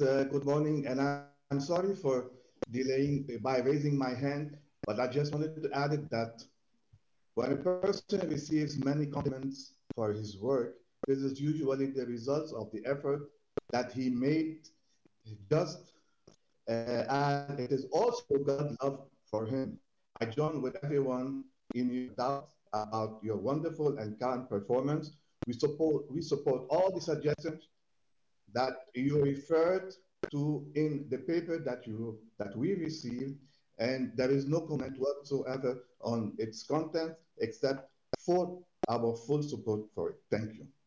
good morning, and I'm sorry for delaying by raising my hand, but I just wanted to add it that when a person receives many compliments for his work, this is usually the results of the effort that he made just and it is also God's love for him. I join with everyone in your doubt about your wonderful and kind performance. We support all the suggestions that you referred to in the paper that we received, and there is no comment whatsoever on its content except for our full support for it. Thank you.